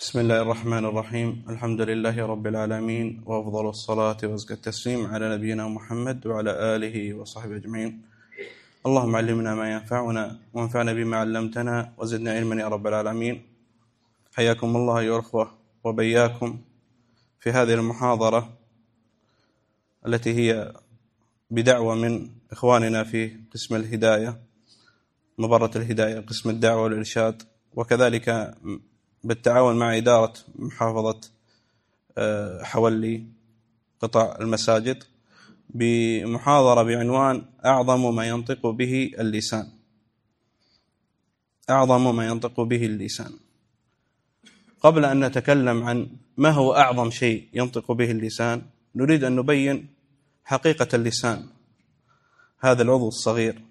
بسم الله الرحمن الرحيم. الحمد لله رب العالمين، وأفضل الصلاة وأزكى التسليم على نبينا محمد وعلى آله وصحبه أجمعين. اللهم علمنا ما ينفعنا وانفعنا بما علمتنا وزدنا علما يا رب العالمين. حياكم الله أيها الأخوة وبياكم في هذه المحاضرة التي هي بدعوة من إخواننا في قسم الهداية، مبرة الهداية، قسم الدعوة والإرشاد، وكذلك بالتعاون مع إدارة محافظة حولي قطاع المساجد، بمحاضرة بعنوان أعظم ما ينطق به اللسان. أعظم ما ينطق به اللسان. قبل أن نتكلم عن ما هو أعظم شيء ينطق به اللسان، نريد أن نبين حقيقة اللسان. هذا العضو الصغير،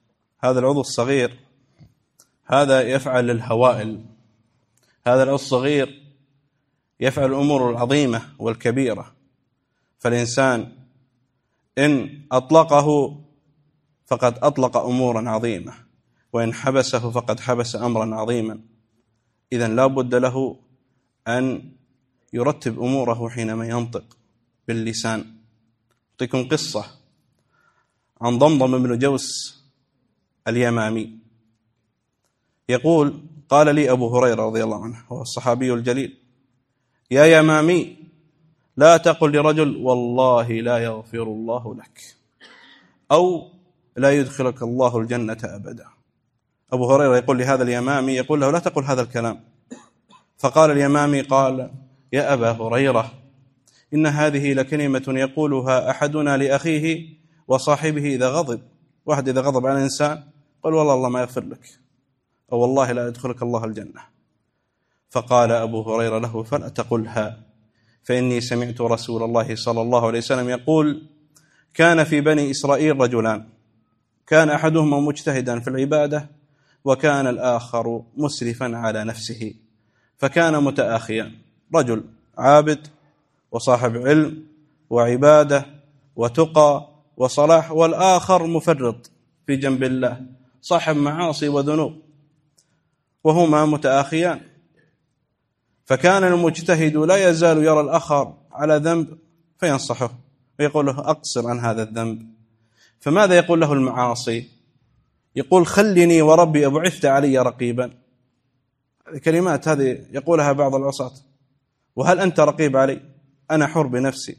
هذا يفعل الهوائل، هذا العضو الصغير يفعل الأمور العظيمة والكبيرة. فالإنسان إن أطلقه فقد أطلق أمورا عظيمة، وإن حبسه فقد حبس أمرا عظيما. إذن لا بد له أن يرتب أموره حينما ينطق باللسان. أعطيكم قصة عن ضمضم بن جوس اليمامي. يقول: قال لي أبو هريرة رضي الله عنه، هو الصحابي الجليل: يا يمامي، لا تقل لرجل والله لا يغفر الله لك، أو لا يدخلك الله الجنة أبدا. أبو هريرة يقول لهذا اليمامي، يقول له: لا تقل هذا الكلام. فقال اليمامي: قال: يا أبا هريرة، إن هذه لكلمة يقولها أحدنا لأخيه وصاحبه إذا غضب. واحد إذا غضب على إنسان قال: والله الله ما يغفر لك، أو والله لا يدخلك الله الجنة. فقال أبو هريرة له: فلا تقلها، فإني سمعت رسول الله صلى الله عليه وسلم يقول: كان في بني إسرائيل رجلان، كان أحدهما مجتهدا في العبادة، وكان الآخر مسرفا على نفسه، فكان متآخيان، رجل عابد وصاحب علم وعبادة وتقى وصلاح، والآخر مفرط في جنب الله، صاحب معاصي وذنوب، وهما متآخيان. فكان المجتهد لا يزال يرى الآخر على ذنب فينصحه ويقول له: أقصر عن هذا الذنب. فماذا يقول له المعاصي؟ يقول: خلني وربي أبعثت علي رقيبا. الكلمات هذه يقولها بعض العصاة: وهل أنت رقيب علي؟ أنا حر بنفسي.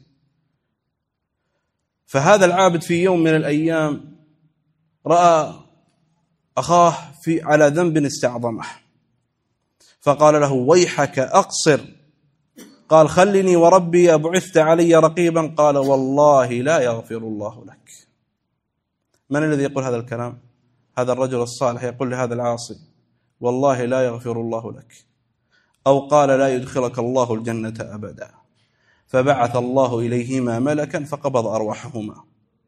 فهذا العابد في يوم من الأيام رأى أخاه على ذنب استعظمه، فقال له: ويحك أقصر. قال: خلني وربي أبعثت علي رقيبا. قال: والله لا يغفر الله لك. من الذي يقول هذا الكلام؟ هذا الرجل الصالح يقول لهذا العاصي: والله لا يغفر الله لك، أو قال: لا يدخلك الله الجنة أبدا. فبعث الله إليهما ملكا فقبض أرواحهما،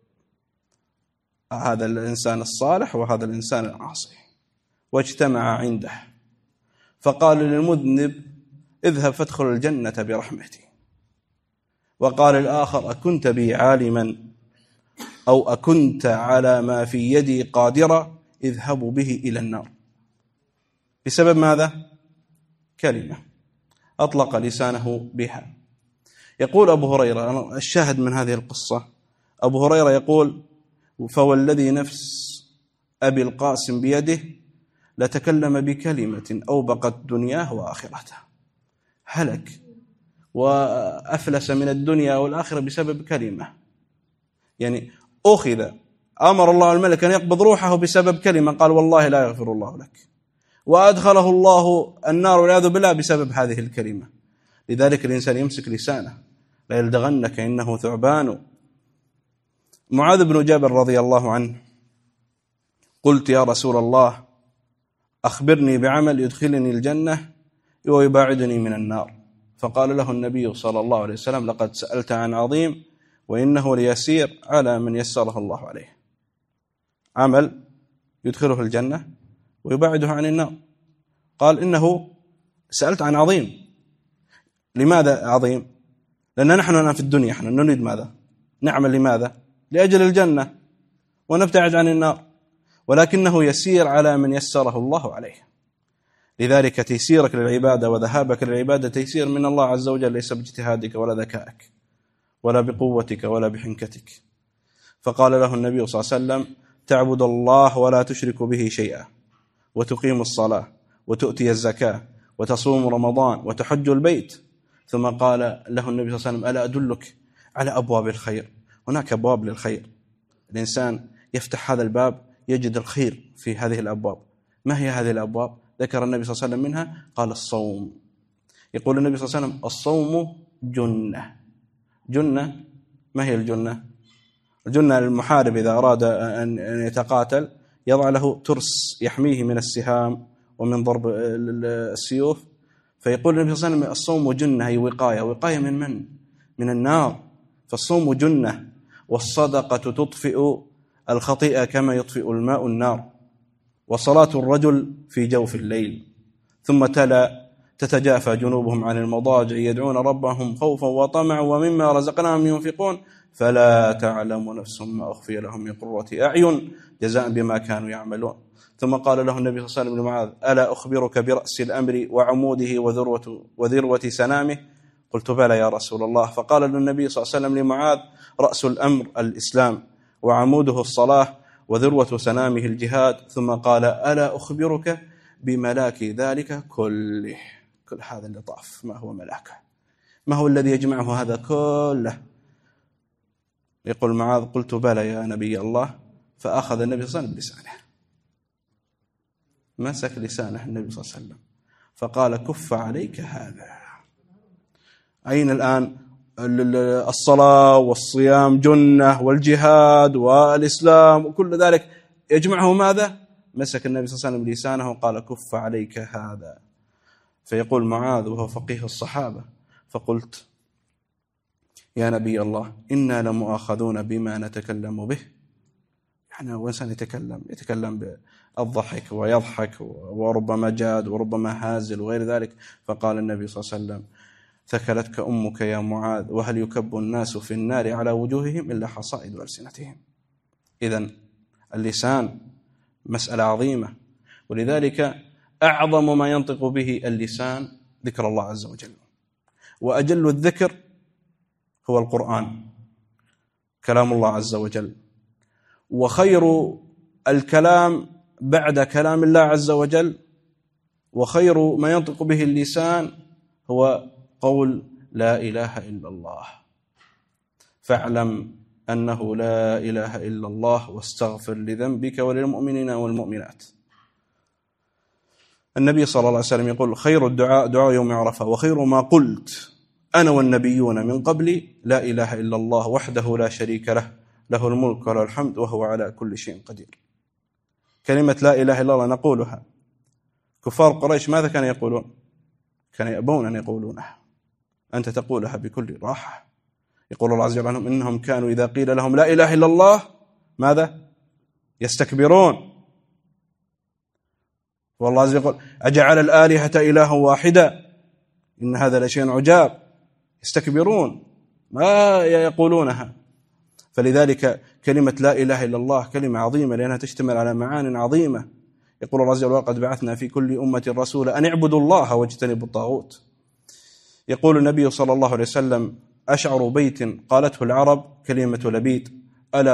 هذا الإنسان الصالح وهذا الإنسان العاصي، واجتمع عنده، فقال للمذنب: اذهب فادخل الجنة برحمتي. وقال الآخر: أكنت بي عالما، أو أكنت على ما في يدي قادرا، اذهب به إلى النار. بسبب ماذا؟ كلمة أطلق لسانه بها. يقول أبو هريرة، الشاهد من هذه القصة، أبو هريرة يقول: فوالذي نفس أبي القاسم بيده لتكلم بكلمة أوبقت دنياه وآخرته. هلك وأفلس من الدنيا والآخرة بسبب كلمة. يعني أمر الله الملك أن يقبض روحه بسبب كلمة، قال: والله لا يغفر الله لك، وأدخله الله النار والعياذ بالله بسبب هذه الكلمة. لذلك الإنسان يمسك لسانه، لا يلدغنك إنه ثعبان. معاذ بن جبل رضي الله عنه: قلت: يا رسول الله، أخبرني بعمل يدخلني الجنة ويباعدني من النار. فقال له النبي صلى الله عليه وسلم: لقد سألت عن عظيم، وإنه ليسير على من يسره الله عليه. عمل يدخله الجنة ويباعده عن النار. قال: إنه سألت عن عظيم. لماذا عظيم؟ لأن نحن الآن في الدنيا نحن نريد ماذا؟ نعمل لماذا؟ لأجل الجنة ونبتعد عن النار، ولكنه يسير على من يسره الله عليه. لذلك تيسيرك للعبادة وذهابك للعبادة تيسير من الله عز وجل، ليس باجتهادك ولا ذكائك ولا بقوتك ولا بحنكتك. فقال له النبي صلى الله عليه وسلم: تعبد الله ولا تشرك به شيئا، وتقيم الصلاة، وتؤتي الزكاة، وتصوم رمضان، وتحج البيت. ثم قال له النبي صلى الله عليه وسلم: ألا أدلك على أبواب الخير؟ هناك أبواب للخير، الإنسان يفتح هذا الباب يجد الخير في هذه الأبواب. ما هي هذه الأبواب؟ ذكر النبي صلى الله عليه وسلم منها، قال: الصوم. يقول النبي صلى الله عليه وسلم: الصوم جنة. جنة، ما هي الجنة؟ الجنة المحارب إذا أراد أن يتقاتل يضع له ترس يحميه من السهام ومن ضرب السيوف. فيقول النبي صلى الله عليه وسلم: الصوم جنة، هي وقاية. وقاية من من؟ من النار. فالصوم جنة. والصدقة تطفئ الخطيئة كما يطفئ الماء النار. وصلاة الرجل في جوف الليل. ثم تلا: تتجافى جنوبهم عن المضاجع يدعون ربهم خوفا وطمعا ومما رزقناهم ينفقون فلا تعلم نفس ما أخفي لهم من قرة أعين جزاء بما كانوا يعملون. ثم قال له النبي صلى الله عليه وسلم لمعاذ: ألا أخبرك برأس الأمر وعموده وذروة سنامه؟ قلت: بلى يا رسول الله. فقال النبي صلى الله عليه وسلم لمعاذ: رأس الأمر الإسلام، وعموده الصلاة، وذروة سنامه الجهاد. ثم قال: ألا أخبرك بملاك ذلك كله؟ كل هذا اللي طاف ما هو ملاكه؟ ما هو الذي يجمعه هذا كله؟ يقول معاذ: قلت: بلى يا نبي الله. فأخذ النبي صلى الله عليه وسلم بلسانه، مسك لسانه النبي صلى الله عليه وسلم فقال: كف عليك هذا. أين الآن الصلاة والصيام جنة والجهاد والإسلام وكل ذلك يجمعه ماذا؟ مسك النبي صلى الله عليه وسلم لسانه وقال: كف عليك هذا. فيقول معاذ وهو فقيه الصحابة: فقلت: يا نبي الله، إنا لمؤاخذون بما نتكلم به. يعني وإنسان يتكلم بالضحك ويضحك وربما جاد وربما هازل وغير ذلك. فقال النبي صلى الله عليه وسلم: ثكلتك أمك يا معاذ، وهل يكب الناس في النار على وجوههم إلا حصائد ألسنتهم. إذن اللسان مسألة عظيمة، ولذلك أعظم ما ينطق به اللسان ذكر الله عز وجل، وأجل الذكر هو القرآن كلام الله عز وجل. وخير الكلام بعد كلام الله عز وجل وخير ما ينطق به اللسان هو قول لا إله إلا الله. فاعلم أنه لا إله إلا الله واستغفر لذنبك وللمؤمنين والمؤمنات. النبي صلى الله عليه وسلم يقول: خير الدعاء دعاء يوم عرفة، وخير ما قلت أنا والنبيون من قبلي لا إله إلا الله وحده لا شريك له، له الملك وله الحمد وهو على كل شيء قدير. كلمة لا إله إلا الله نقولها. كفار قريش ماذا كانوا يقولون؟ كانوا يأبون أن يقولونها، أنت تقولها بكل راحة. يقول الله عز وجل عنهم: إنهم كانوا إذا قيل لهم لا إله إلا الله ماذا؟ يستكبرون. والله عز وجل يقول: أجعل الآلهة إلها واحدا إن هذا لشيء عجاب. يستكبرون ما يقولونها. فلذلك كلمة لا إله إلا الله كلمة عظيمة، لأنها تشتمل على معان عظيمة. يقول الله عز وجل: وقد بعثنا في كل أمة رسولا أن اعبدوا الله واجتنبوا الطاغوت. يقول النبي صلى الله عليه وسلم: أشعر بيت قالته العرب كلمة لبيد: ألا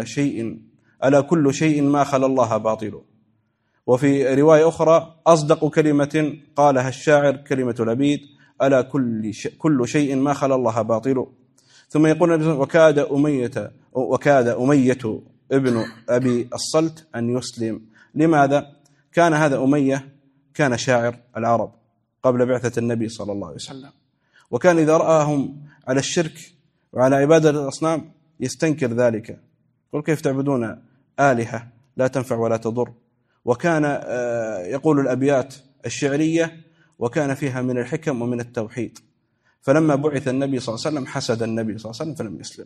كل شيء ما خلا الله باطل. وفي رواية أخرى: أصدق كلمة قالها الشاعر كلمة لبيد: ألا كل شيء ما خلا الله باطل. ثم يقول النبي: وكاد أمية ابن أبي الصلت أن يسلم. لماذا؟ كان هذا أمية كان شاعر العرب قبل بعثة النبي صلى الله عليه وسلم، وكان إذا رآهم على الشرك وعلى عبادة الأصنام يستنكر ذلك، يقول: كيف تعبدون آلهة لا تنفع ولا تضر؟ وكان يقول الأبيات الشعرية وكان فيها من الحكم ومن التوحيد. فلما بعث النبي صلى الله عليه وسلم حسد النبي صلى الله عليه وسلم فلم يسلم.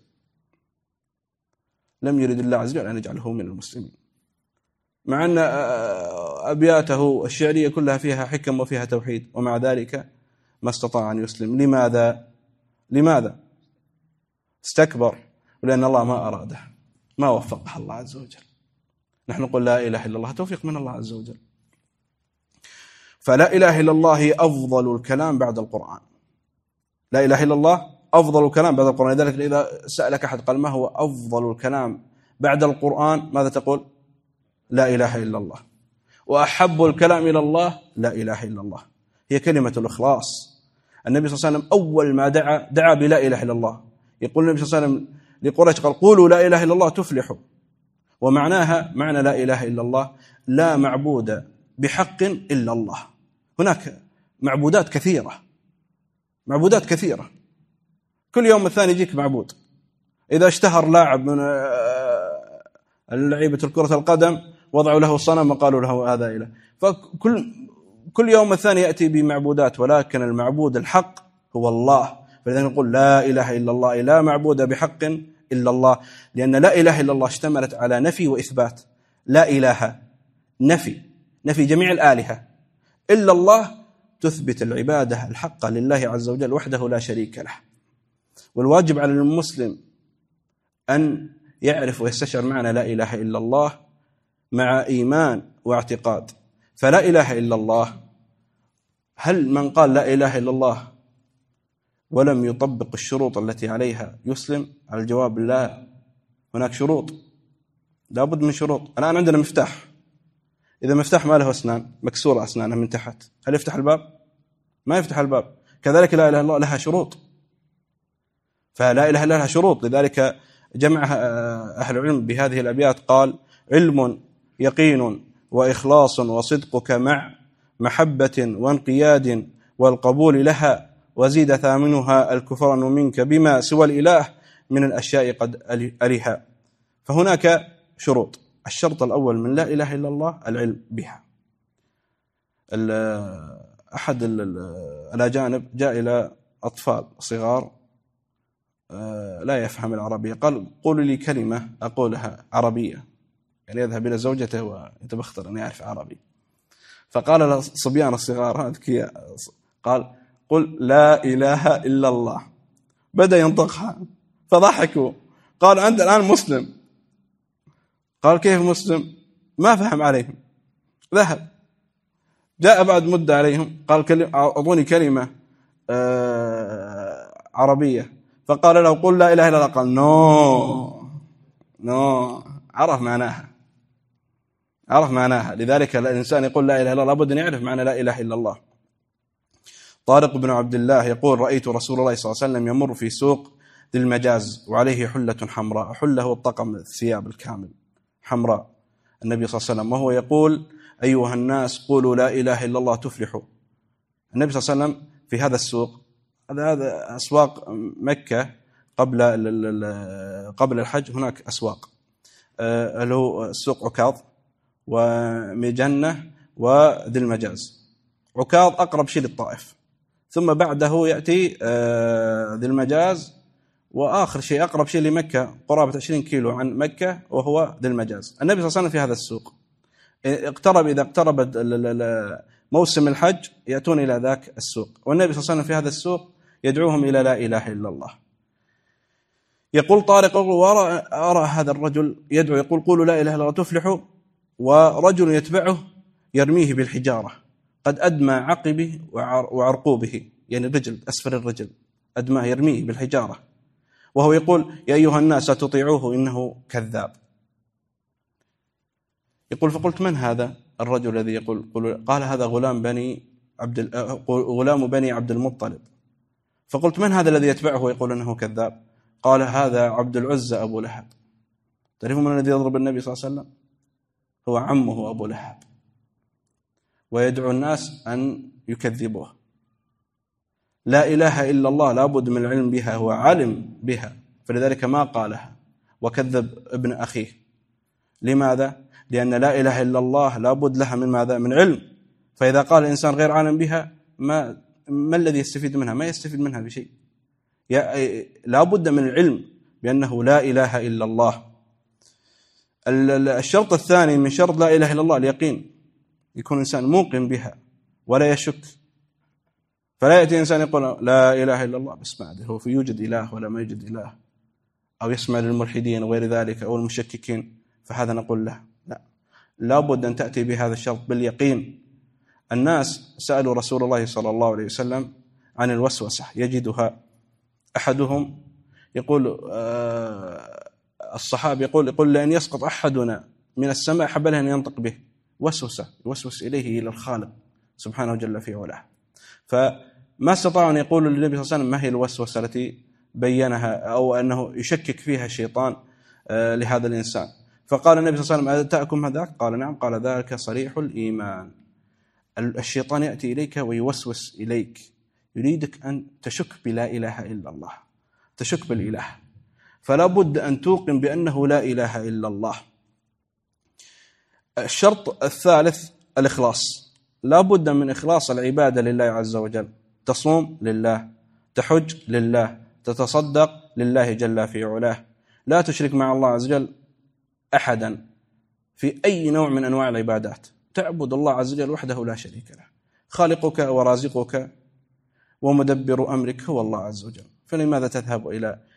لم يرد الله عز وجل أن يجعله من المسلمين، مع أن أبياته الشعرية كلها فيها حكم وفيها توحيد، ومع ذلك ما استطاع أن يسلم. لماذا؟ استكبر، ولأن الله ما أراده، ما وفقه الله عز وجل. نحن نقول لا إله إلا الله توفيق من الله عز وجل. فلا إله إلا الله هي أفضل الكلام بعد القرآن. لا إله إلا الله أفضل الكلام بعد القرآن. لذلك إذا سألك أحد قال ما هو أفضل الكلام بعد القرآن ماذا تقول؟ لا إله إلا الله. وأحب الكلام إلى الله لا إله إلا الله، هي كلمة الإخلاص. النبي صلى الله عليه وسلم أول ما دعا بلا إله إلا الله. يقول النبي صلى الله عليه وسلم لقريش قال قولوا لا إله إلا الله تفلحوا. ومعناها معنى لا إله إلا الله لا معبود بحق إلا الله. هناك معبودات كثيرة، كل يوم الثاني يجيك معبود. إذا اشتهر لاعب من لعيبة الكرة القدم وضعوا له صنم وقالوا له هذا إله. فكل يوم الثاني يأتي بمعبودات، ولكن المعبود الحق هو الله. فلذلك نقول لا إله إلا الله، لا معبود بحق إلا الله، لأن لا إله إلا الله اشتملت على نفي وإثبات. لا إله نفي جميع الآلهة، إلا الله تثبت العبادة الحقة لله عز وجل وحده لا شريك له. والواجب على المسلم أن يعرف ويستشعر معنى لا إله إلا الله مع إيمان واعتقاد. فلا إله إلا الله، هل من قال لا إله إلا الله ولم يطبق الشروط التي عليها يسلم؟ الجواب لا، هناك شروط، لابد من شروط. الآن عندنا مفتاح، إذا مفتاح ما له أسنان، مكسورة أسنانه من تحت، هل يفتح الباب؟ ما يفتح الباب. كذلك لا إله إلا الله لها شروط، فلا إله إلا لها شروط. لذلك جمع أهل العلم بهذه الأبيات، قال علم يقين وإخلاص وصدقك مع محبة وانقياد والقبول لها، وزيد ثامنها الكفران منك بما سوى الإله من الأشياء قد ألها. فهناك شروط. الشرط الأول من لا إله إلا الله العلم بها. أحد الأجانب جاء إلى أطفال صغار لا يفهم العربية، قال قولوا لي كلمة أقولها عربية، يعني يذهب إلى زوجته ويتبختر أن يعرف عربي. فقال للصبيان الصغار أذكياء، قال قل لا إله إلا الله. بدأ ينطقها فضحكوا، قال أنت الآن مسلم. قال كيف مسلم؟ ما فهم عليهم، ذهب. جاء بعد مدة عليهم، قال أعطوني كلمة عربية. فقال له قل لا إله إلا الله. قال نو، عرف معناها. لذلك الإنسان يقول لا إله إلا الله لابد أن يعرف معنى لا إله إلا الله. طارق بن عبد الله يقول رأيت رسول الله صلى الله عليه وسلم يمر في سوق ذي المجاز وعليه حلة حمراء، حله الطقم الثياب الكامل حمراء، النبي صلى الله عليه وسلم، وهو يقول أيها الناس قولوا لا إله إلا الله تفلحوا. النبي صلى الله عليه وسلم في هذا السوق، هذا أسواق مكة قبل الحج، هناك أسواق اللي هو سوق عكاظ ومجنة وذي المجاز. عكاظ أقرب شيء للطائف، ثم بعده يأتي ذي المجاز، وآخر شيء أقرب شيء لمكة قرابة 20 كيلو عن مكة وهو ذي المجاز. النبي صلى الله عليه وسلم في هذا السوق، إذا اقترب موسم الحج يأتون إلى ذاك السوق، والنبي صلى الله عليه وسلم في هذا السوق يدعوهم إلى لا إله إلا الله. يقول طارق أرى هذا الرجل يدعو يقول قولوا لا إله إلا الله تفلحوا، ورجل يتبعه يرميه بالحجارة، قد أدمى عقبه وعرقوبه، يعني الرجل أسفل الرجل أدماه، يرميه بالحجارة، وهو يقول يا أيها الناس تطيعوه إنه كذاب. يقول فقلت من هذا الرجل الذي يقول؟ قال هذا غلام بني عبد المطلب. فقلت من هذا الذي يتبعه ويقول أنه كذاب؟ قال هذا عبد العزى أبو لهب. تعرفون من الذي يضرب النبي صلى الله عليه وسلم؟ هو عمه أبو لهب، ويدعو الناس أن يكذبوه. لا إله إلا الله لابد من العلم بها، هو علم بها، فلذلك ما قالها وكذب ابن أخيه. لماذا؟ لأن لا إله إلا الله لابد لها من ماذا؟ من علم. فإذا قال الإنسان غير عالم بها ما الذي يستفيد منها؟ ما يستفيد منها بشيء. لابد من العلم بأنه لا إله إلا الله. الشرط الثاني من شرط لا إله إلا الله اليقين، يكون إنسان موقن بها ولا يشك. فلا يأتي إنسان يقول لا إله إلا الله بس ما أدري هو في يوجد إله ولا ما يوجد إله، أو يسمع للملحدين وغير ذلك أو المشككين، فهذا نقول له لا، لابد أن تأتي بهذا الشرط باليقين. الناس سألوا رسول الله صلى الله عليه وسلم عن الوسوسة يجدها أحدهم، يقول الصحابي يقول لأن يسقط أحدنا من السماء حبله أن ينطق به، وسوسة يوسوس إليه إلى الخالق سبحانه جل في علاه. فما استطاعوا أن يقولوا للنبي صلى الله عليه وسلم ما هي الوسوسة التي بينها أو أنه يشكك فيها الشيطان لهذا الإنسان. فقال النبي صلى الله عليه وسلم أتأكم هذاك؟ قال نعم. قال ذلك صريح الإيمان. الشيطان يأتي إليك ويوسوس إليك، يريدك أن تشك بلا إله إلا الله، تشك بالإله، فلا بد أن توقن بأنه لا إله إلا الله. الشرط الثالث الإخلاص، لا بد من إخلاص العبادة لله عز وجل. تصوم لله، تحج لله، تتصدق لله جل في علاه، لا تشرك مع الله عز وجل أحدا في أي نوع من أنواع العبادات، تعبد الله عز وجل وحده لا شريك له، خالقك ورازقك ومدبر أمرك هو الله عز وجل. فلماذا تذهب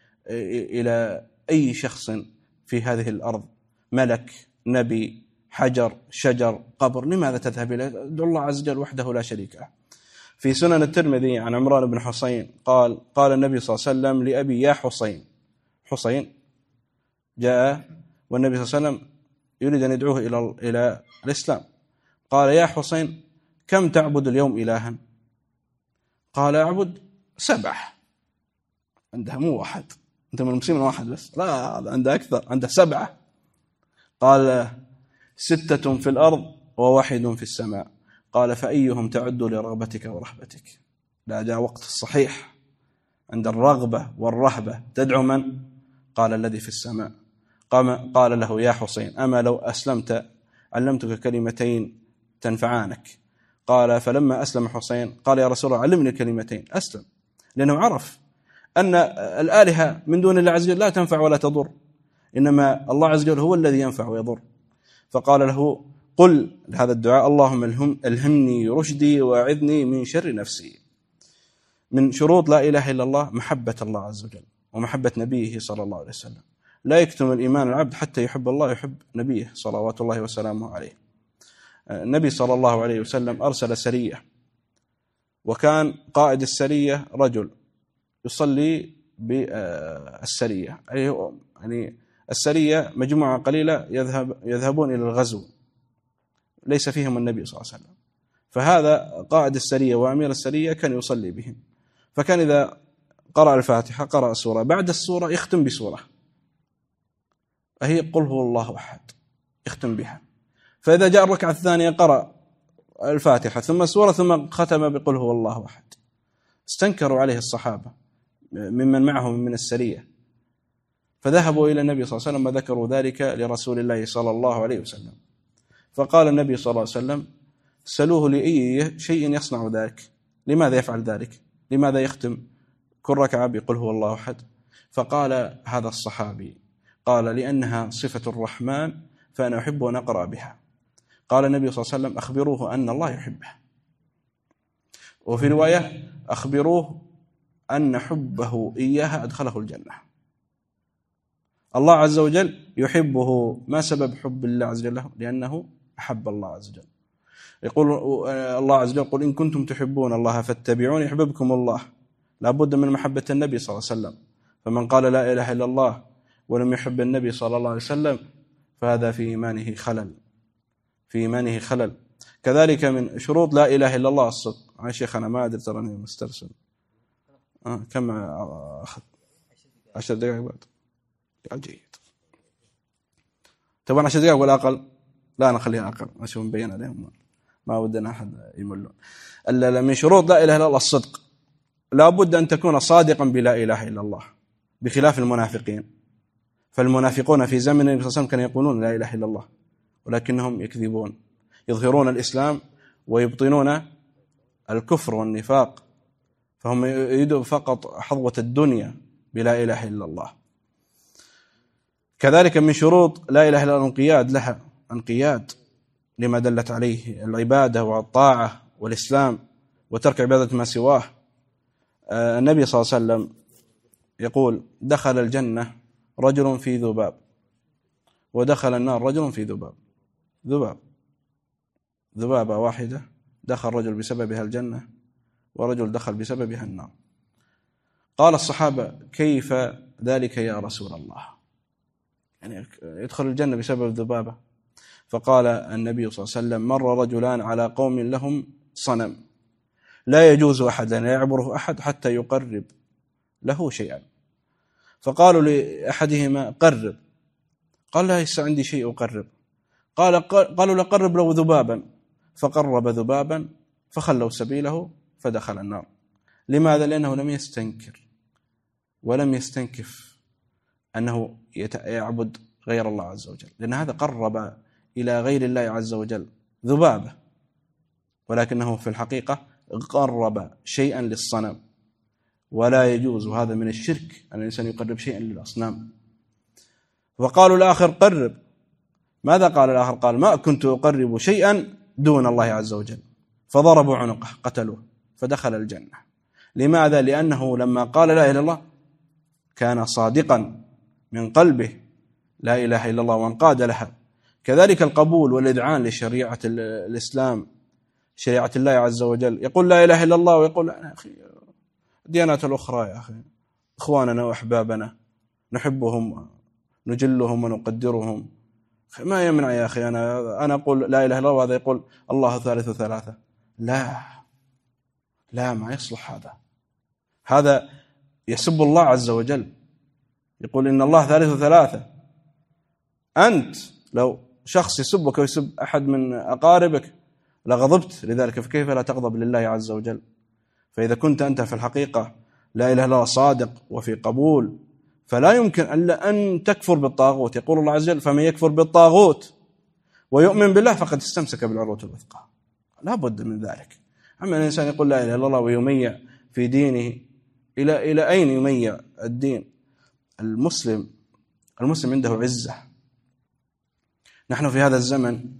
إلى أي شخص في هذه الأرض، ملك، نبي، حجر، شجر، قبر، لماذا تذهب إليه؟ ادعو الله عز وجل وحده لا شريك له. في سنن الترمذي عن عمران بن حسين قال النبي صلى الله عليه وسلم لأبي يا حسين. حسين جاء والنبي صلى الله عليه وسلم يريد أن يدعوه إلى الإسلام، قال يا حسين كم تعبد اليوم إلها؟ قال أعبد 7. عندها مو واحد، أنت من المسلمين واحد بس، لا عنده أكثر، عنده 7. قال 6 في الأرض وواحد في السماء. قال فأيهم تعد لرغبتك ورهبتك؟ لا جاء وقت الصحيح عند الرغبة والرهبة تدعو من؟ قال الذي في السماء. قال له يا حسين أما لو أسلمت علمتك كلمتين تنفعانك. قال فلما أسلم حسين قال يا رسول الله علمني كلمتين. أسلم، لأنه عرف أن الآلهة من دون الله عز وجل لا تنفع ولا تضر، إنما الله عز وجل هو الذي ينفع ويضر. فقال له قل هذا الدعاء اللهم ألهمني رشدي وأعذني من شر نفسي. من شروط لا إله إلا الله محبة الله عز وجل ومحبة نبيه صلى الله عليه وسلم. لا يكتم الإيمان العبد حتى يحب الله يحب نبيه صلوات الله وسلامه عليه. النبي صلى الله عليه وسلم أرسل سرية، وكان قائد السرية رجل يصلي بالسرية، يعني السرية مجموعة قليلة يذهبون إلى الغزو ليس فيهم النبي صلى الله عليه وسلم، فهذا قائد السرية وأمير السرية كان يصلي بهم، فكان إذا قرأ الفاتحة قرأ السورة، بعد السورة يختم بسورة وهي قل هو الله أحد يختم بها، فإذا جاء الركعة الثانية قرأ الفاتحة ثم السورة ثم ختم بقل هو الله أحد. استنكروا عليه الصحابة ممن معهم من السرية، فذهبوا إلى النبي صلى الله عليه وسلم وذكروا ذلك لرسول الله صلى الله عليه وسلم، فقال النبي صلى الله عليه وسلم سلوه لأي شيء يصنع ذلك، لماذا يفعل ذلك؟ لماذا يختم كل ركعة بقل هو الله أحد؟ فقال هذا الصحابي قال لأنها صفة الرحمن فأنا أحب أن أقرأ بها. قال النبي صلى الله عليه وسلم أخبروه أن الله يحبه، وفي رواية أخبروه أن حبه إياها أدخله الجنة. الله عز وجل يحبه، ما سبب حب الله عز وجل له؟ لأنه أحب الله عز وجل. يقول الله عز وجل قل إن كنتم تحبون الله فاتبعوني يحببكم الله. لا بد من محبة النبي صلى الله عليه وسلم، فمن قال لا إله إلا الله ولم يحب النبي صلى الله عليه وسلم فهذا في إيمانه خلل، في إيمانه خلل. كذلك من شروط لا إله إلا الله الصدق. يا شيخ أنا ما أدري تراني مسترسل. كم أخذ 10 دقائق بعد؟ جيد. تبغى 10 دقائق ولا أقل؟ لا أنا أخليها أقل، أشوف مبين عليهم ما ودنا أحد يملون. من شروط لا إله إلا الله الصدق، لا بد أن تكون صادقا بلا إله إلا الله، بخلاف المنافقين. فالمنافقون في زمن النبي صلى الله عليه وسلم كانوا يقولون لا إله إلا الله ولكنهم يكذبون، يظهرون الإسلام ويبطنون الكفر والنفاق، فهم يريدون فقط حظوة الدنيا بلا إله إلا الله. كذلك من شروط لا إله إلا الله الانقياد لها، انقياد لما دلت عليه العبادة والطاعة والإسلام وترك عبادة ما سواه. النبي صلى الله عليه وسلم يقول دخل الجنة رجل في ذباب ودخل النار رجل في ذباب. ذبابة واحدة دخل رجل بسببها الجنة ورجل دخل بسببها النار. قال الصحابة: كيف ذلك يا رسول الله؟ يعني يدخل الجنة بسبب ذبابة. فقال النبي صلى الله عليه وسلم: مر رجلان على قوم لهم صنم لا يجوز أحد أن يعبره أحد حتى يقرب له شيئا، فقالوا لأحدهما: قرب. قال: ليس عندي شيء أقرب. قالوا: لقرب له ذبابا. فقرب ذبابا فخلوا سبيله فدخل النار. لماذا؟ لأنه لم يستنكر ولم يستنكف أنه يعبد غير الله عز وجل، لأن هذا قرب إلى غير الله عز وجل ذبابة، ولكنه في الحقيقة قرب شيئا للصنم، ولا يجوز، هذا من الشرك أن الإنسان يقرب شيئا للأصنام. وقالوا الآخر: قرب. ماذا قال الآخر؟ قال: ما كنت أقرب شيئا دون الله عز وجل. فضربوا عنقه قتلوه فدخل الجنة. لماذا؟ لأنه لما قال لا إله إلا الله كان صادقا من قلبه لا إله إلا الله وانقاد لها. كذلك القبول والإذعان لشريعة الإسلام، شريعة الله عز وجل، يقول لا إله إلا الله ويقول: يا أخي الديانات الأخرى يا أخي إخواننا وأحبابنا نحبهم نجلهم ونقدرهم، ما يمنع يا أخي أنا أقول لا إله إلا الله وهذا يقول الله ثالث ثلاثة. لا ما يصلح هذا يسب الله عز وجل، يقول إن الله ثالث ثلاثة. أنت لو شخص يسبك ويسب أحد من أقاربك لغضبت لذلك، فكيف لا تغضب لله عز وجل؟ فإذا كنت أنت في الحقيقة لا إله إلا الله صادق وفي قبول، فلا يمكن ألا أن تكفر بالطاغوت. يقول الله عز وجل: فمن يكفر بالطاغوت ويؤمن بالله فقد استمسك بالعروة الوثقى. لا بد من ذلك. أما الإنسان يقول لا إله إلا الله ويميع في دينه، إلى أين يميع الدين؟ المسلم عنده عزة. نحن في هذا الزمن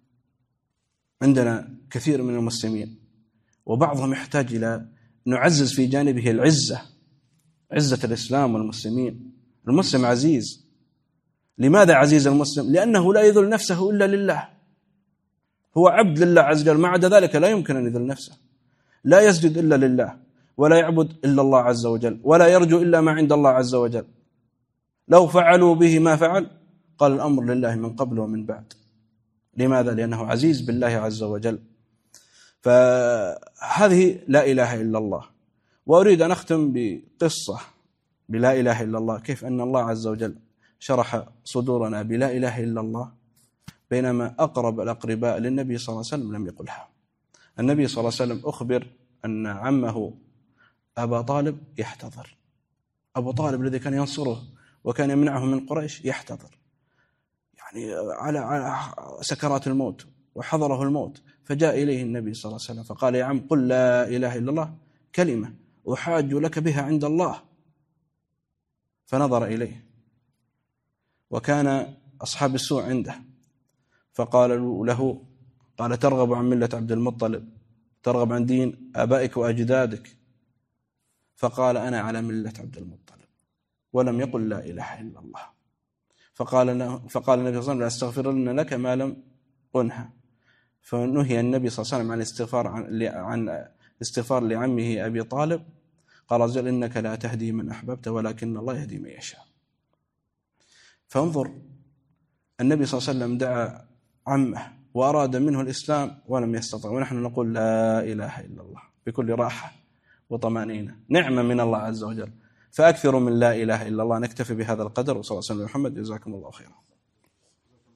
عندنا كثير من المسلمين وبعضهم يحتاج إلى نعزز في جانبه العزة، عزة الإسلام والمسلمين. المسلم عزيز. لماذا عزيز المسلم؟ لأنه لا يذل نفسه إلا لله، هو عبد لله عز وجل، ما عدا ذلك لا يمكن أن يذل نفسه. لا يسجد إلا لله، ولا يعبد إلا الله عز وجل، ولا يرجو إلا ما عند الله عز وجل. لو فعلوا به ما فعل قال الأمر لله من قبل ومن بعد. لماذا؟ لأنه عزيز بالله عز وجل. فهذه لا إله إلا الله. وأريد أن أختم بقصة بلا إله إلا الله، كيف أن الله عز وجل شرح صدورنا بلا إله إلا الله، بينما أقرب الأقرباء للنبي صلى الله عليه وسلم لم يقلها. النبي صلى الله عليه وسلم أخبر أن عمه أبا طالب يحتضر. أبو طالب الذي كان ينصره وكان يمنعه من قريش يحتضر، يعني على سكرات الموت وحضره الموت. فجاء إليه النبي صلى الله عليه وسلم فقال: يا عم قل لا إله إلا الله كلمة أحاج لك بها عند الله. فنظر إليه وكان أصحاب السوء عنده، فقال له: قال: ترغب عن ملة عبد المطلب، ترغب عن دين آبائك وأجدادك؟ فقال: أنا على ملة عبد المطلب، ولم يقل لا إله إلا الله. فقال النبي صلى الله عليه وسلم: لأستغفرن لك ما لم أنهى. فنهي النبي صلى الله عليه وسلم عن الاستغفار لعمه أبي طالب. قال عز وجل: إنك لا تهدي من أحببت ولكن الله يهدي من يشاء. فانظر، النبي صلى الله عليه وسلم دعا عمه وأراد منه الإسلام ولم يستطع، ونحن نقول لا إله إلا الله بكل راحة وطمأنينة. نعمة من الله عز وجل. فأكثروا من لا إله إلا الله. نكتفي بهذا القدر، وصلى الله عليه وسلم محمد. جزاكم الله خيرا.